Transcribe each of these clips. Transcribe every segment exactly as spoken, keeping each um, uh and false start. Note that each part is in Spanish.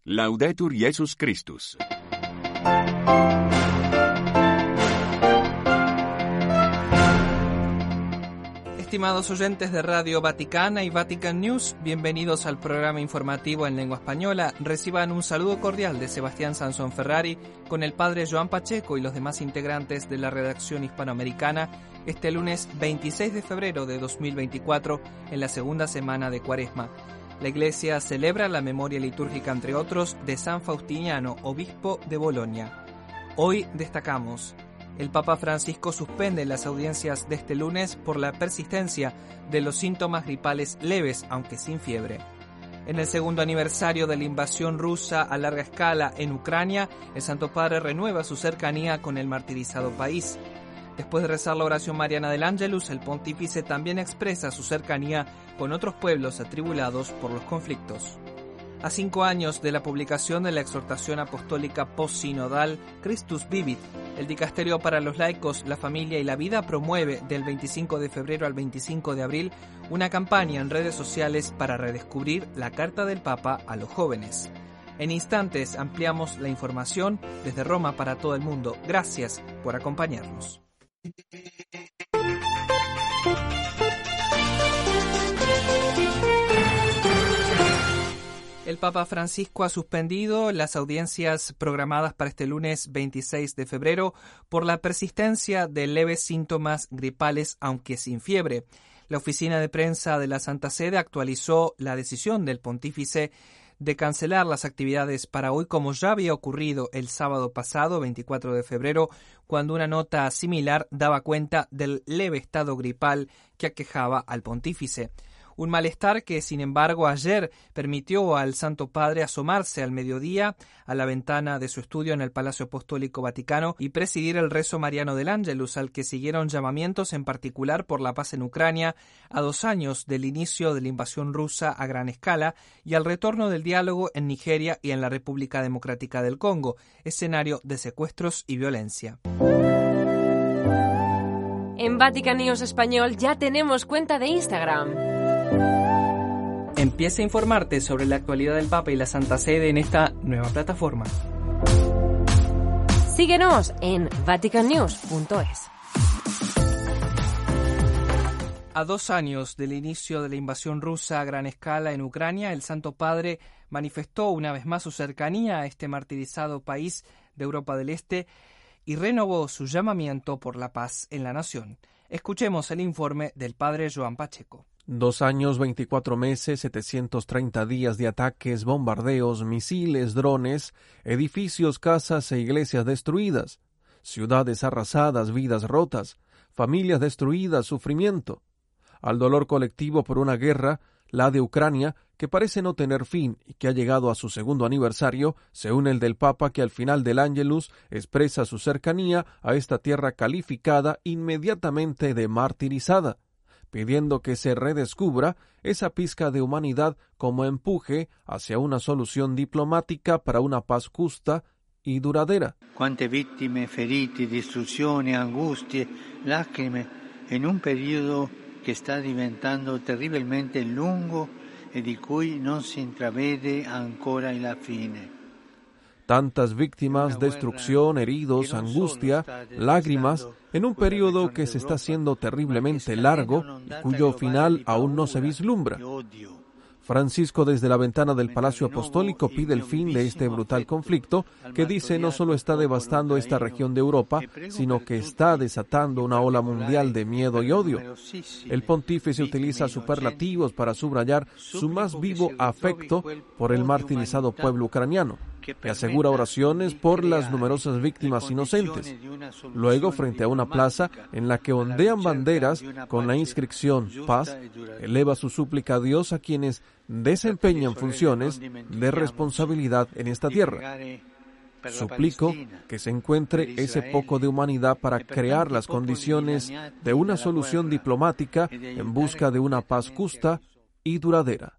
Laudetur Jesus Christus. Estimados oyentes de Radio Vaticana y Vatican News, bienvenidos al programa informativo en lengua española. Reciban un saludo cordial de Sebastián Sansón Ferrari con el padre Joan Pacheco y los demás integrantes de la redacción hispanoamericana este lunes veintiséis de febrero de dos mil veinticuatro, en la segunda semana de Cuaresma. La Iglesia celebra la memoria litúrgica, entre otros, de San Faustiniano, obispo de Bolonia. Hoy destacamos: el Papa Francisco suspende las audiencias de este lunes por la persistencia de los síntomas gripales leves, aunque sin fiebre. En el segundo aniversario de la invasión rusa a larga escala en Ucrania, el Santo Padre renueva su cercanía con el martirizado país. Después de rezar la oración mariana del Ángelus, el pontífice también expresa su cercanía con otros pueblos atribulados por los conflictos. A cinco años de la publicación de la exhortación apostólica postsinodal Christus Vivit, el Dicasterio para los Laicos, la Familia y la Vida promueve del veinticinco de febrero al veinticinco de abril una campaña en redes sociales para redescubrir la Carta del Papa a los jóvenes. En instantes ampliamos la información desde Roma para todo el mundo. Gracias por acompañarnos. El Papa Francisco ha suspendido las audiencias programadas para este lunes veintiséis de febrero por la persistencia de leves síntomas gripales, aunque sin fiebre. La oficina de prensa de la Santa Sede actualizó la decisión del pontífice de cancelar las actividades para hoy, como ya había ocurrido el sábado pasado, veinticuatro de febrero, cuando una nota similar daba cuenta del leve estado gripal que aquejaba al pontífice. Un malestar que, sin embargo, ayer permitió al Santo Padre asomarse al mediodía a la ventana de su estudio en el Palacio Apostólico Vaticano y presidir el rezo mariano del Ángelus, al que siguieron llamamientos en particular por la paz en Ucrania, a dos años del inicio de la invasión rusa a gran escala y al retorno del diálogo en Nigeria y en la República Democrática del Congo, escenario de secuestros y violencia. En Vatican News Español ya tenemos cuenta de Instagram. Empieza a informarte sobre la actualidad del Papa y la Santa Sede en esta nueva plataforma. Síguenos en vatican news punto es. A dos años del inicio de la invasión rusa a gran escala en Ucrania, el Santo Padre manifestó una vez más su cercanía a este martirizado país de Europa del Este y renovó su llamamiento por la paz en la nación. Escuchemos el informe del Padre Joan Pacheco. Dos años, veinticuatro meses, setecientos treinta días de ataques, bombardeos, misiles, drones, edificios, casas e iglesias destruidas, ciudades arrasadas, vidas rotas, familias destruidas, sufrimiento. Al dolor colectivo por una guerra, la de Ucrania, que parece no tener fin y que ha llegado a su segundo aniversario, se une el del Papa, que al final del Ángelus expresa su cercanía a esta tierra calificada inmediatamente de martirizada, pidiendo que se redescubra esa pizca de humanidad como empuje hacia una solución diplomática para una paz justa y duradera. Quante vittime, feriti, distruzioni, angustie, lacrime, en un periodo che sta diventando terribilmente lungo e di cui non si intravede ancora la fine. Tantas víctimas, destrucción, heridos, angustia, lágrimas, en un periodo que se está haciendo terriblemente largo y cuyo final aún no se vislumbra. Francisco, desde la ventana del Palacio Apostólico, pide el fin de este brutal conflicto que, dice, no solo está devastando esta región de Europa, sino que está desatando una ola mundial de miedo y odio. El pontífice utiliza superlativos para subrayar su más vivo afecto por el martirizado pueblo ucraniano y asegura oraciones por las numerosas víctimas inocentes. Luego, frente a una plaza en la que ondean banderas con la inscripción Paz, eleva su súplica a Dios a quienes desempeñan funciones de responsabilidad en esta tierra. Suplico que se encuentre ese poco de humanidad para crear las condiciones de una solución diplomática en busca de una paz justa y duradera.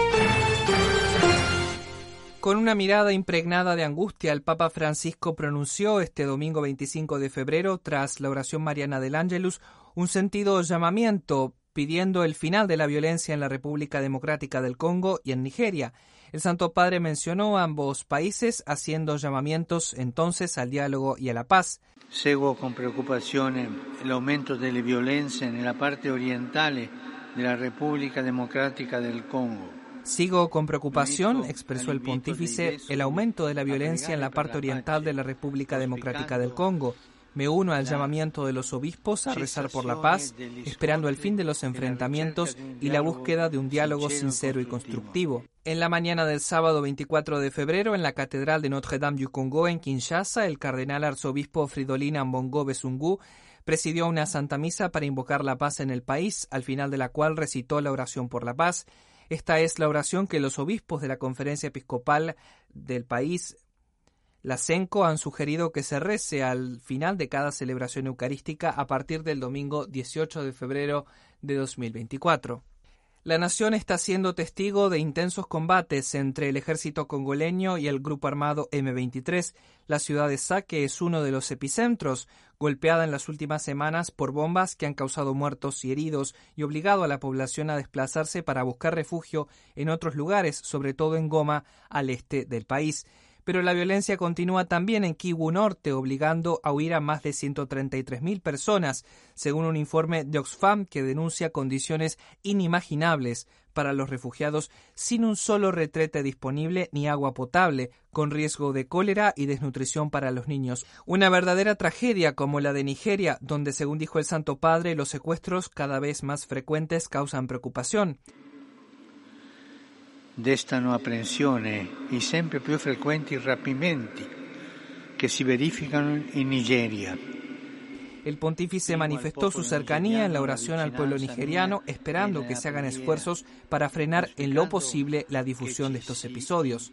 Con una mirada impregnada de angustia, el Papa Francisco pronunció este domingo veinticinco de febrero, tras la oración mariana del Ángelus, un sentido llamamiento pidiendo el final de la violencia en la República Democrática del Congo y en Nigeria. El Santo Padre mencionó a ambos países haciendo llamamientos entonces al diálogo y a la paz. Seguo con preocupazione l'aumento delle violenze nella parte orientale della Repubblica Democrática del Congo. Sigo con preocupación, expresó el pontífice, el aumento de la violencia en la parte oriental de la República Democrática del Congo. Me uno al llamamiento de los obispos a rezar por la paz, esperando el fin de los enfrentamientos y la búsqueda de un diálogo sincero y constructivo. En la mañana del sábado veinticuatro de febrero, en la Catedral de Notre-Dame du Congo, en Kinshasa, el cardenal arzobispo Fridolin Ambongo Besungu presidió una santa misa para invocar la paz en el país, al final de la cual recitó la oración por la paz. Esta es la oración que los obispos de la Conferencia Episcopal del país, la CENCO, han sugerido que se rece al final de cada celebración eucarística a partir del domingo dieciocho de febrero de dos mil veinticuatro. La nación está siendo testigo de intensos combates entre el ejército congoleño y el grupo armado eme veintitrés. La ciudad de Sake es uno de los epicentros, golpeada en las últimas semanas por bombas que han causado muertos y heridos y obligado a la población a desplazarse para buscar refugio en otros lugares, sobre todo en Goma, al este del país. Pero la violencia continúa también en Kivu Norte, obligando a huir a más de ciento treinta y tres mil personas, según un informe de Oxfam que denuncia condiciones inimaginables para los refugiados sin un solo retrete disponible ni agua potable, con riesgo de cólera y desnutrición para los niños. Una verdadera tragedia como la de Nigeria, donde, según dijo el Santo Padre, los secuestros cada vez más frecuentes causan preocupación. Destano apprensione i sempre più frequenti rapimenti che si verificano in Nigeria. El pontífice manifestó su cercanía en la oración al pueblo nigeriano, esperando que se hagan esfuerzos para frenar en lo posible la difusión de estos episodios.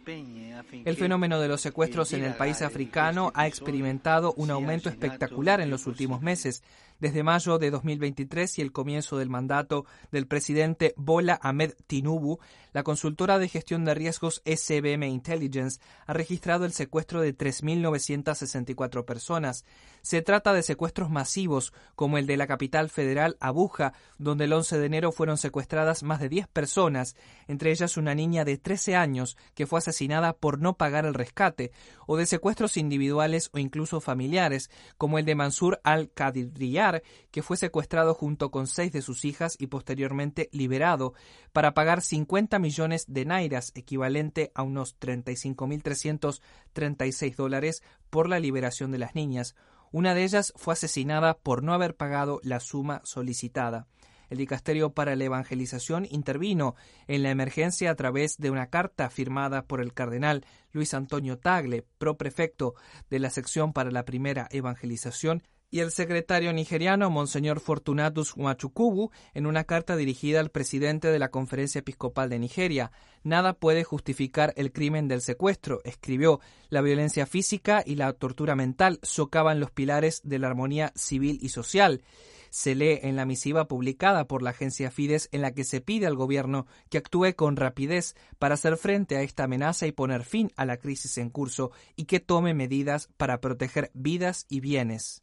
El fenómeno de los secuestros en el país africano ha experimentado un aumento espectacular en los últimos meses. Desde mayo de dos mil veintitrés y el comienzo del mandato del presidente Bola Ahmed Tinubu, la consultora de gestión de riesgos S B M Intelligence ha registrado el secuestro de tres mil novecientas sesenta y cuatro personas. Se trata de secuestros masivos, como el de la capital federal Abuja, donde el once de enero fueron secuestradas más de diez personas, entre ellas una niña de trece años que fue asesinada por no pagar el rescate, o de secuestros individuales o incluso familiares, como el de Mansur al-Qadiriyar, que fue secuestrado junto con seis de sus hijas y posteriormente liberado para pagar cincuenta millones de nairas, equivalente a unos treinta y cinco mil trescientos treinta y seis dólares, por la liberación de las niñas. Una de ellas fue asesinada por no haber pagado la suma solicitada. El Dicasterio para la Evangelización intervino en la emergencia a través de una carta firmada por el cardenal Luis Antonio Tagle, proprefecto de la sección para la primera evangelización, y el secretario nigeriano Monseñor Fortunatus Nwachukwu en una carta dirigida al presidente de la Conferencia Episcopal de Nigeria. Nada puede justificar el crimen del secuestro, escribió. La violencia física y la tortura mental socavan los pilares de la armonía civil y social. Se lee en la misiva publicada por la agencia Fides, en la que se pide al gobierno que actúe con rapidez para hacer frente a esta amenaza y poner fin a la crisis en curso, y que tome medidas para proteger vidas y bienes.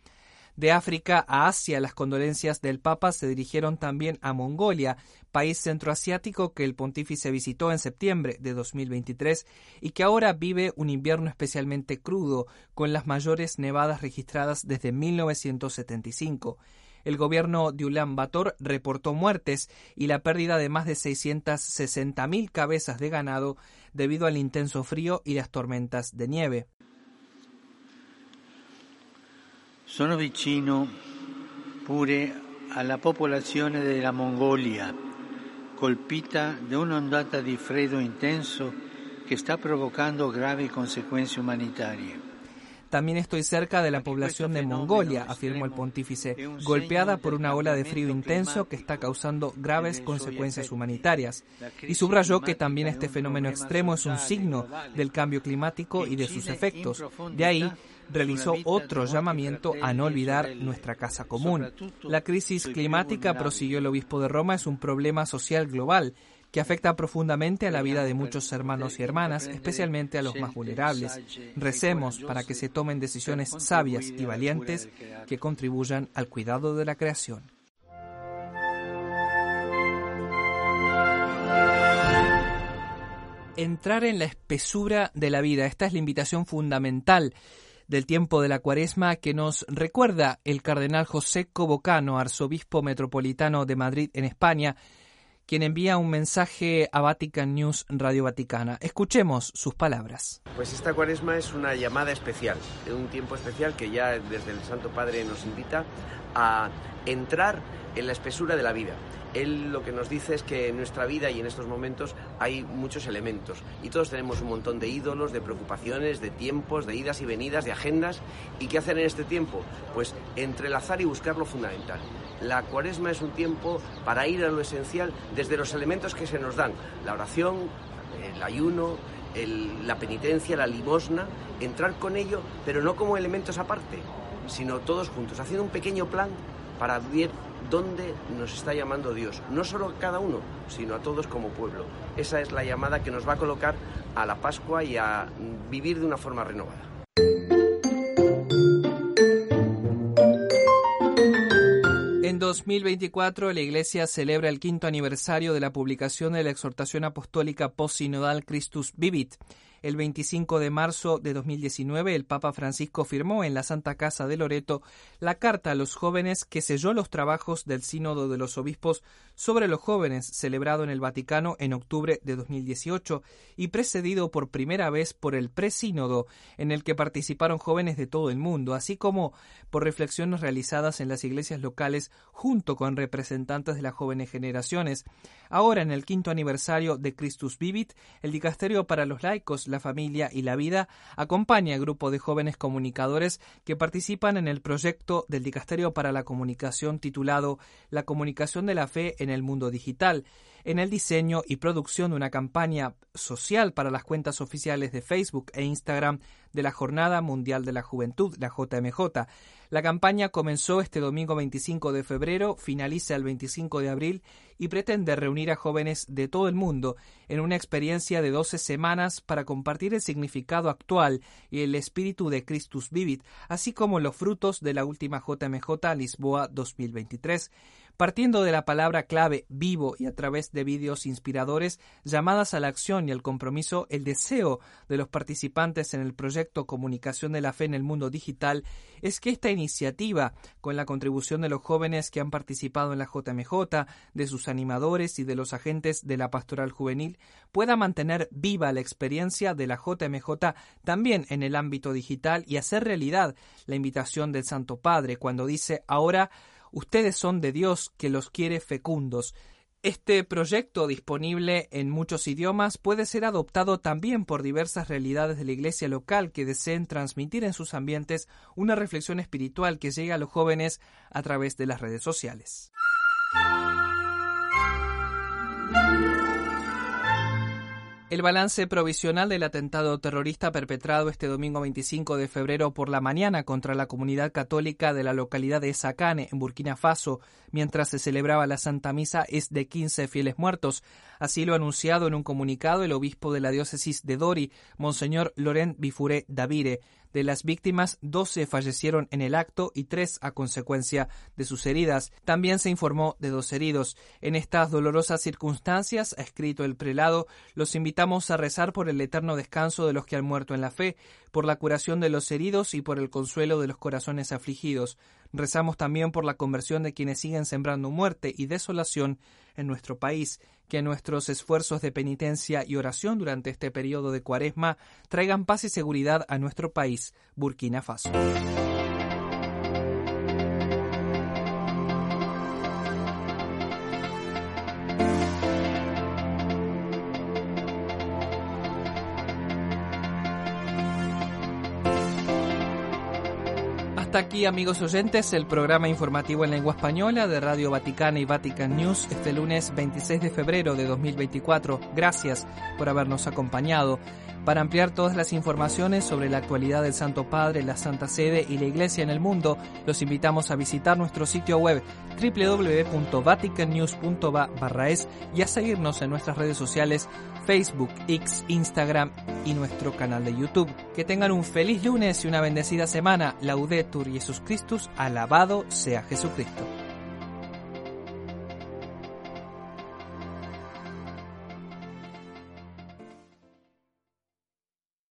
De África a Asia, las condolencias del Papa se dirigieron también a Mongolia, país centroasiático que el pontífice visitó en septiembre de dos mil veintitrés y que ahora vive un invierno especialmente crudo, con las mayores nevadas registradas desde mil novecientos setenta y cinco. El gobierno de Ulan Bator reportó muertes y la pérdida de más de seiscientas sesenta mil cabezas de ganado debido al intenso frío y las tormentas de nieve. Sono vicino pure alla popolazione della Mongolia, colpita da un'ondata di freddo intenso che sta provocando gravi conseguenze umanitarie. También estoy cerca de la población de Mongolia, afirmó el pontífice, golpeada por una ola de frío intenso que está causando graves consecuencias humanitarias. Y subrayó que también este fenómeno extremo es un signo del cambio climático y de sus efectos. De ahí, realizó otro llamamiento a no olvidar nuestra casa común. La crisis climática, prosiguió el obispo de Roma, es un problema social global que afecta profundamente a la vida de muchos hermanos y hermanas, especialmente a los más vulnerables. Recemos para que se tomen decisiones sabias y valientes que contribuyan al cuidado de la creación. entrar en la espesura de la vida. Esta es la invitación fundamental del tiempo de la Cuaresma que nos recuerda el cardenal José Cobocano, arzobispo metropolitano de Madrid en España, quien envía un mensaje a Vatican News Radio Vaticana. Escuchemos sus palabras. Pues esta Cuaresma es una llamada especial, un tiempo especial que ya desde el Santo Padre nos invita a entrar en la espesura de la vida. Él lo que nos dice es que en nuestra vida y en estos momentos hay muchos elementos y todos tenemos un montón de ídolos, de preocupaciones, de tiempos, de idas y venidas, de agendas. ¿Y qué hacer en este tiempo? Pues entrelazar y buscar lo fundamental. La Cuaresma es un tiempo para ir a lo esencial desde los elementos que se nos dan, la oración, el ayuno, el, la penitencia, la limosna, entrar con ello, pero no como elementos aparte, sino todos juntos, haciendo un pequeño plan para ver dónde nos está llamando Dios, no solo a cada uno, sino a todos como pueblo. Esa es la llamada que nos va a colocar a la Pascua y a vivir de una forma renovada. En dos mil veinticuatro, la Iglesia celebra el quinto aniversario de la publicación de la exhortación apostólica postsinodal Christus Vivit. El veinticinco de marzo de dos mil diecinueve, el Papa Francisco firmó en la Santa Casa de Loreto la carta a los jóvenes que selló los trabajos del Sínodo de los Obispos sobre los jóvenes, celebrado en el Vaticano en octubre de dos mil dieciocho y precedido por primera vez por el Presínodo, en el que participaron jóvenes de todo el mundo, así como por reflexiones realizadas en las iglesias locales junto con representantes de las jóvenes generaciones. Ahora, en el quinto aniversario de Christus Vivit, el Dicasterio para los Laicos, la Familia y la Vida acompaña al grupo de jóvenes comunicadores que participan en el proyecto del Dicasterio para la Comunicación titulado La comunicación de la fe en el mundo digital, en el diseño y producción de una campaña social para las cuentas oficiales de Facebook e Instagram de la Jornada Mundial de la Juventud, la J M J. La campaña comenzó este domingo veinticinco de febrero, finaliza el veinticinco de abril y pretende reunir a jóvenes de todo el mundo en una experiencia de doce semanas para compartir el significado actual y el espíritu de Christus Vivit, así como los frutos de la última J M J Lisboa dos mil veintitrés. Partiendo de la palabra clave vivo y a través de vídeos inspiradores, llamadas a la acción y al compromiso, el deseo de los participantes en el proyecto Comunicación de la Fe en el Mundo Digital es que esta iniciativa, con la contribución de los jóvenes que han participado en la J M J, de sus animadores y de los agentes de la pastoral juvenil, pueda mantener viva la experiencia de la J M J también en el ámbito digital y hacer realidad la invitación del Santo Padre cuando dice: ahora ustedes son de Dios que los quiere fecundos. Este proyecto, disponible en muchos idiomas, puede ser adoptado también por diversas realidades de la iglesia local que deseen transmitir en sus ambientes una reflexión espiritual que llegue a los jóvenes a través de las redes sociales. El balance provisional del atentado terrorista perpetrado este domingo veinticinco de febrero por la mañana contra la comunidad católica de la localidad de Sakane, en Burkina Faso, mientras se celebraba la Santa Misa, es de quince fieles muertos. Así lo ha anunciado en un comunicado el obispo de la diócesis de Dori, Monseñor Laurent Bifuré Davire. De las víctimas, doce fallecieron en el acto y tres a consecuencia de sus heridas. También se informó de dos heridos. En estas dolorosas circunstancias, ha escrito el prelado, los invitamos a rezar por el eterno descanso de los que han muerto en la fe, por la curación de los heridos y por el consuelo de los corazones afligidos. Rezamos también por la conversión de quienes siguen sembrando muerte y desolación en nuestro país. Que nuestros esfuerzos de penitencia y oración durante este periodo de Cuaresma traigan paz y seguridad a nuestro país, Burkina Faso. Hasta aquí, amigos oyentes, el programa informativo en lengua española de Radio Vaticana y Vatican News este lunes veintiséis de febrero de dos mil veinticuatro. Gracias por habernos acompañado. Para ampliar todas las informaciones sobre la actualidad del Santo Padre, la Santa Sede y la Iglesia en el mundo, los invitamos a visitar nuestro sitio web doble u doble u doble u punto vatican news punto va barra es y a seguirnos en nuestras redes sociales Facebook, X, Instagram y nuestro canal de YouTube. Que tengan un feliz lunes y una bendecida semana. Laudetur Jesus Christus, alabado sea Jesucristo.